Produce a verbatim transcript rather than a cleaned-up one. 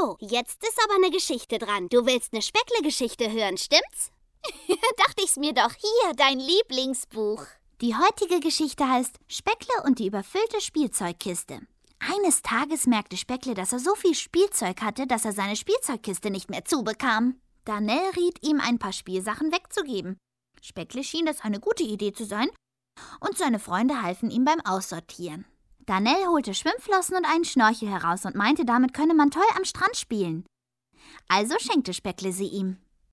So, jetzt ist aber eine Geschichte dran. Du willst eine Speckle-Geschichte hören, stimmt's? Dachte ich's mir doch. Hier, dein Lieblingsbuch. Die heutige Geschichte heißt Speckle und die überfüllte Spielzeugkiste. Eines Tages merkte Speckle, dass er so viel Spielzeug hatte, dass er seine Spielzeugkiste nicht mehr zubekam. Danell riet ihm, ein paar Spielsachen wegzugeben. Speckle schien das eine gute Idee zu sein und seine Freunde halfen ihm beim Aussortieren. Danell holte Schwimmflossen und einen Schnorchel heraus und meinte, damit könne man toll am Strand spielen. Also schenkte Speckle sie ihm.